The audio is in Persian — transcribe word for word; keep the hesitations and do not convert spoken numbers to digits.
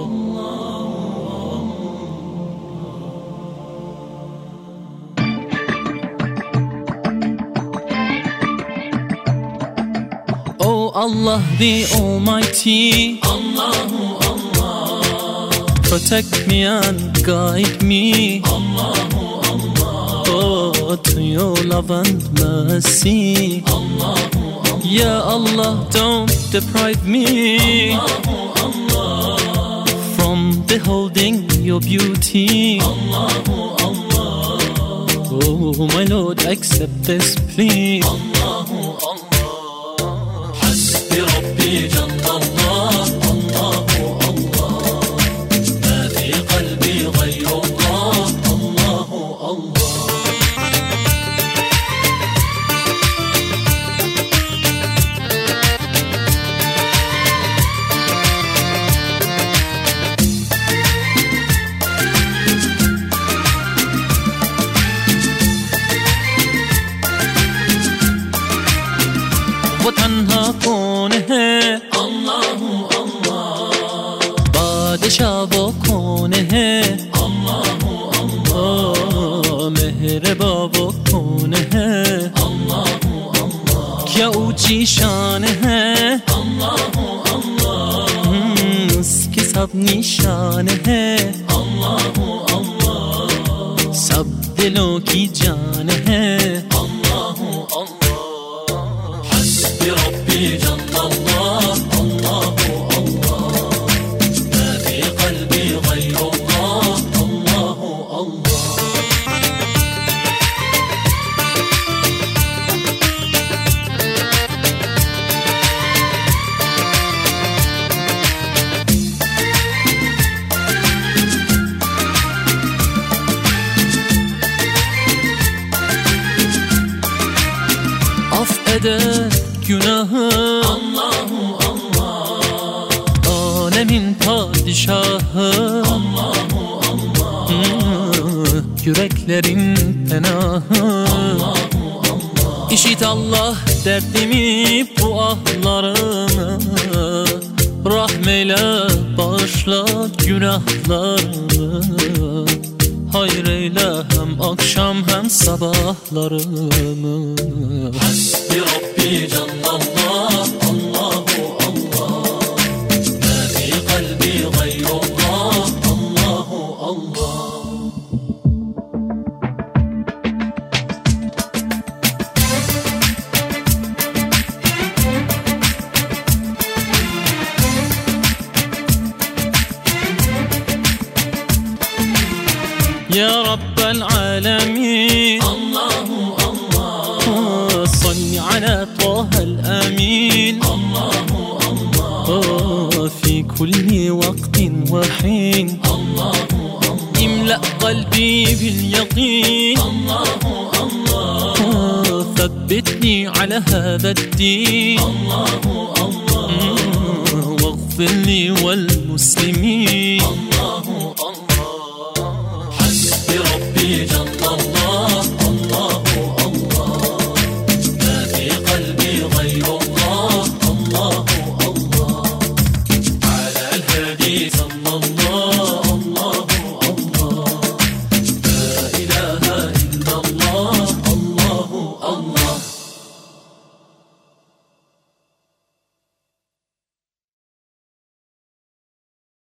Oh Allah the Almighty, Allahu Allah, protect me and guide me, Allahu Allah, oh, to your love and mercy, Allahu Allah. Ya Allah, don't deprive me, Allahu Allah, from beholding your beauty, Allahu Allah. Oh my Lord, accept this plea, Allahu Allah. ربي جل الله الله الله، ما في قلبي غير الله الله الله. वो तन्हा कौन है अल्लाह अल्लाह, बादशाह वो कौन है अल्लाह अल्लाह, मेहरबा वो कौन है अल्लाह अल्लाह, क्या ऊंची शान है अल्लाह अल्लाह, उसकी सब निशान है अल्लाह अल्लाह, सब दिलों की जान है अल्लाह अल्लाह। ربي جل الله الله الله، ما في قلبي غير الله الله الله. Affeder günahı Allahu Allah, alemin padişahı Allahu Allah, hmm, yüreklerin penahı Allahu Allah. İşit Allah derdimi bu ahlarımı, rahmeyle bağışla günahlarımı, hayır eyle hem akşam hem sabahlarımı. Hasbi Rabbi Cellallah Allahu Allah, ma fi kalbi gayrullah Allahu Allah. يا رب العالمين الله الله، صل على طه الأمين الله الله، في كل وقت وحين الله الله، املأ قلبي باليقين الله الله، ثبتني على هذا الدين الله الله، واغفر لي والمسلمين